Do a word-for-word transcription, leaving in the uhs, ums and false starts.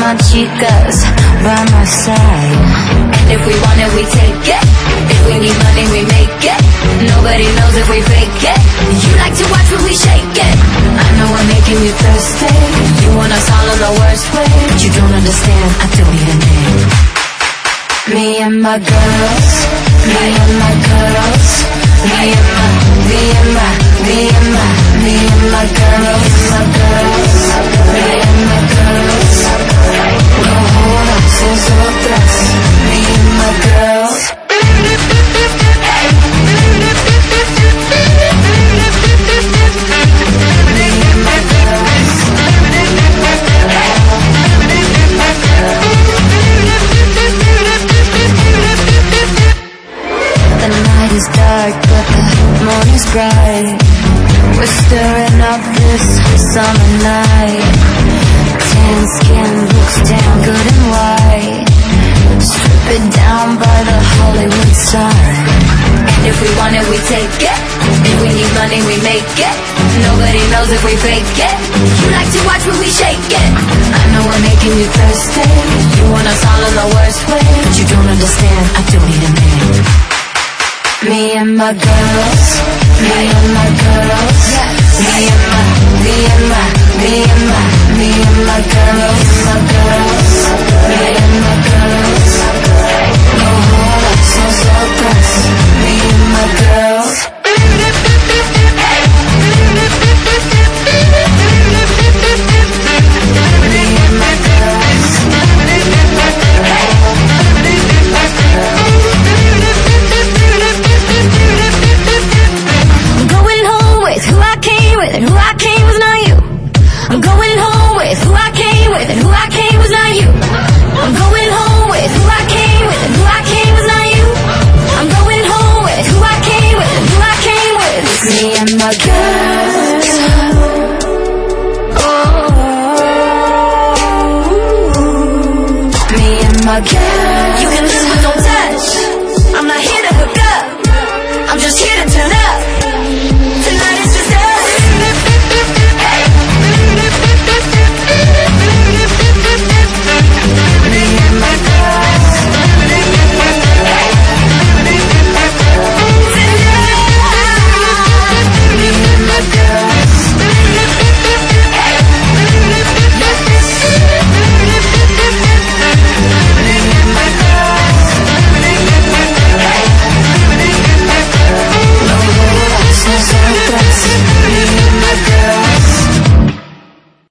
my chicas by my side. And if we want it, we take it. If we need money, we make it. Nobody knows if we fake it. You like to watch when we shake it. I know I'm making you thirsty. You want us all in the worst way, but you don't understand, I don't need a name. Me and my girls, me and my girls, me and my, me and my, me and my, me and my girls, my girls, me and my girls. No jodas, nosotras, me and my girls. The night is dark, but the morning's bright. We're stirring up this summer night. Tan skin looks damn good and white. Strip it down by the Hollywood sign. And if we want it, we take it. If we need money, we make it. Nobody knows if we fake it. You like to watch when we shake it. I know we're making you thirsty. You want us all in the worst way, but you don't understand, I don't need a name. Me and my girls, me and my girls, me and my, me and my, me and my, me and my girls, my girls, me and my girls. No jodas, nosotras, me and my girls. Me and my girls. I'm going home with who I came with, and who I came was not you. I'm going home with who I came with, and who I came was not you. I'm going home with who I came with, and who I came was not you. I'm going home with who I came with, and who I came with. It's me and my girls. Oh, me and my girls.